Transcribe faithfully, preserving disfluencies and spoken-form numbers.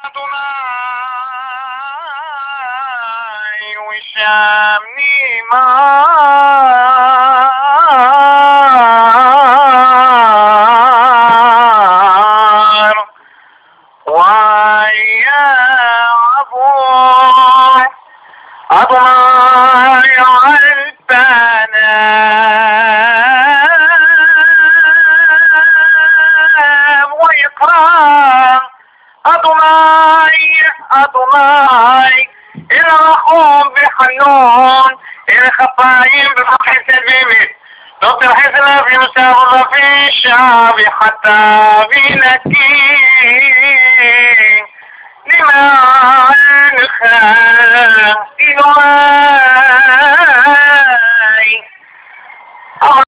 أدوناي وشامني مار ويا أبو أدوناي عالبنا ويقرأ أدوناي أدوناي إلى رحوم بحنون إلى خطايم بحق سبيبي دكتور حسنا في مسافر في الشعب حتى بنكي لما الخير